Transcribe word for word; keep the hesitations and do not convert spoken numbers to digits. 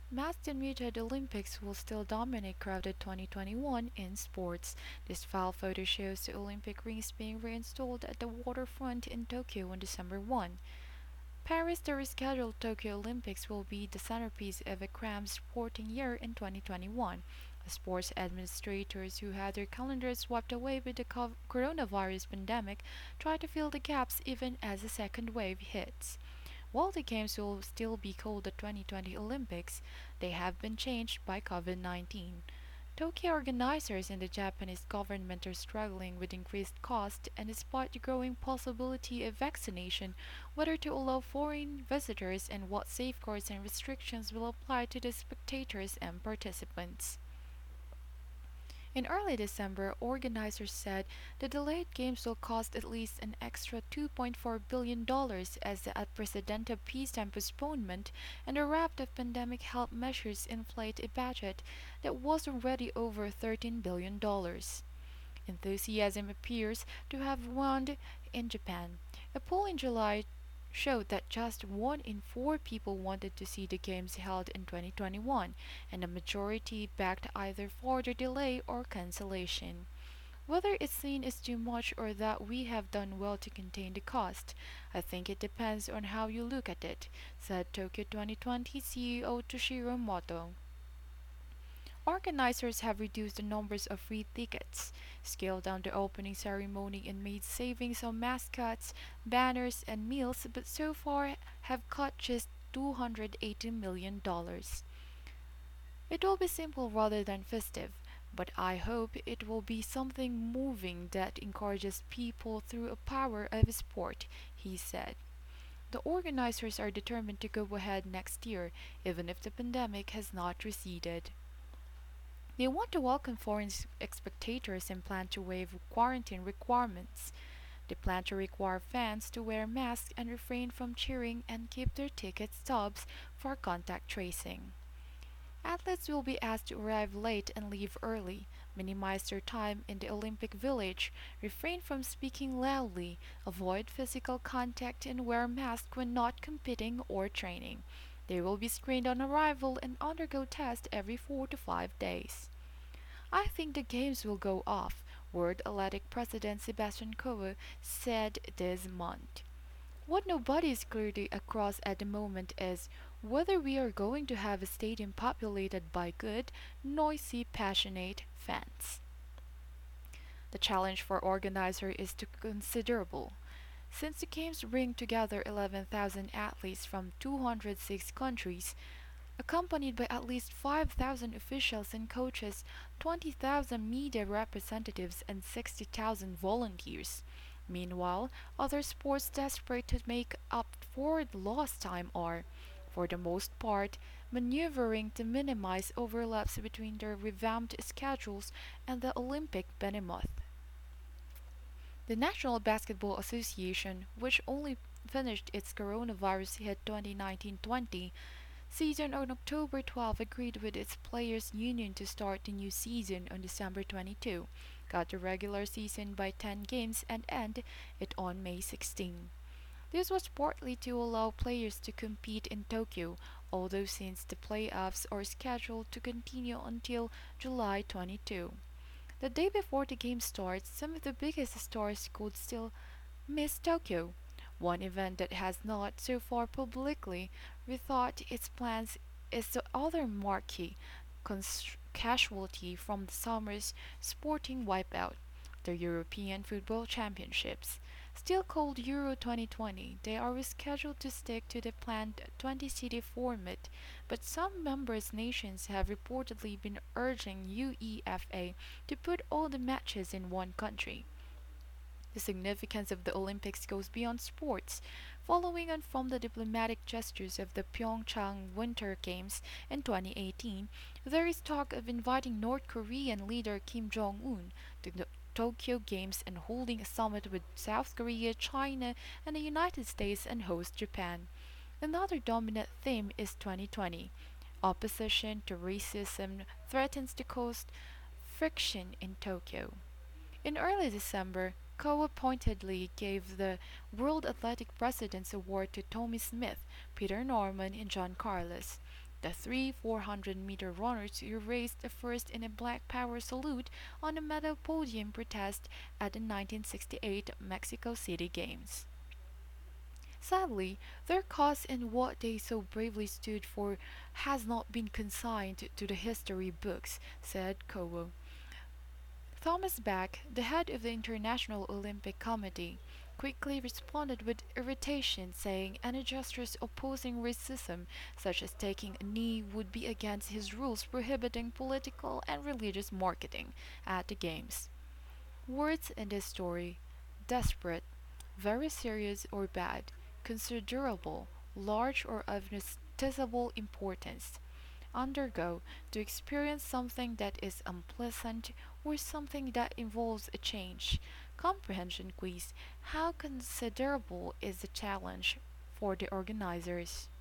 Masked and muted Olympics will still dominate crowded twenty twenty-one in sports. This file photo shows the Olympic rings being reinstalled at the waterfront in Tokyo on December first. Paris, the rescheduled Tokyo Olympics, will be the centerpiece of a crammed sporting year in twenty twenty-one. Sports administrators who had their calendars swept away by the coronavirus pandemic try to fill the gaps even as a second wave hits. While the Games will still be called the twenty twenty Olympics, they have been changed by COVID nineteen. Tokyo organizers and the Japanese government are struggling with increased costs and despite the growing possibility of vaccination, whether to allow foreign visitors and what safeguards and restrictions will apply to the spectators and participants. In early December, organizers said the delayed games will cost at least an extra two point four billion dollars as the unprecedented peacetime postponement and a raft of pandemic health measures inflate a budget that was already over thirteen billion dollars. Enthusiasm appears to have waned in Japan. A poll in July showed that just one in four people wanted to see the games held in twenty twenty-one, and a majority backed either further delay or cancellation. Whether it's seen as too much or that we have done well to contain the cost, I think it depends on how you look at it, said Tokyo twenty twenty C E O Toshiro Moto. Organizers have reduced the numbers of free tickets, scaled down the opening ceremony, and made savings on mascots, banners, and meals, but so far have cut just two hundred eighty million dollars. It will be simple rather than festive, but I hope it will be something moving that encourages people through a power of sport, he said. The organizers are determined to go ahead next year, even if the pandemic has not receded. They want to welcome foreign spectators and plan to waive quarantine requirements. They plan to require fans to wear masks and refrain from cheering and keep their ticket stubs for contact tracing. Athletes will be asked to arrive late and leave early, minimize their time in the Olympic Village, refrain from speaking loudly, avoid physical contact, and wear masks when not competing or training. They will be screened on arrival and undergo tests every four to five days. I think the games will go off, World Athletic President Sebastian Coe said this month. What nobody is clearly across at the moment is whether we are going to have a stadium populated by good, noisy, passionate fans. The challenge for organizer is too considerable. Since the games bring together eleven thousand athletes from two hundred six countries, accompanied by at least five thousand officials and coaches, twenty thousand media representatives, and sixty thousand volunteers. Meanwhile, other sports desperate to make up for the lost time are, for the most part, maneuvering to minimize overlaps between their revamped schedules and the Olympic behemoth. The National Basketball Association, which only finished its coronavirus hit twenty nineteen twenty season on October twelfth, agreed with its players' union to start the new season on December twenty-second, cut the regular season by ten games, and end it on May sixteenth. This was partly to allow players to compete in Tokyo, although since the playoffs are scheduled to continue until July twenty-second. The day before the game starts, some of the biggest stars could still miss Tokyo. One event that has not so far publicly rethought its plans is the other marquee cons- casualty from the summer's sporting wipeout, the European Football Championships. Still called Euro twenty twenty, they are rescheduled to stick to the planned twenty-city format, but some member nations have reportedly been urging UEFA to put all the matches in one country. The significance of the Olympics goes beyond sports. Following on from the diplomatic gestures of the Pyeongchang Winter Games in twenty eighteen, there is talk of inviting North Korean leader Kim Jong un to the Tokyo Games and holding a summit with South Korea, China, and the United States and host Japan. Another dominant theme is twenty twenty. Opposition to racism threatens to cause friction in Tokyo. In early December, Coe pointedly gave the World Athletic President's Award to Tommy Smith, Peter Norman, and John Carlos. The three four hundred meter runners who raced first in a Black Power salute on a metal podium protest at the nineteen sixty-eight Mexico City Games. Sadly, their cause and what they so bravely stood for has not been consigned to the history books, said Cowo. Thomas Bach, the head of the International Olympic Committee, quickly responded with irritation, saying any gestures opposing racism, such as taking a knee, would be against his rules prohibiting political and religious marketing at the Games. Words in this story: desperate, very serious or bad, considerable, large or of noticeable importance, undergo, to experience something that is unpleasant or something that involves a change. Comprehension quiz: how considerable is the challenge for the organizers?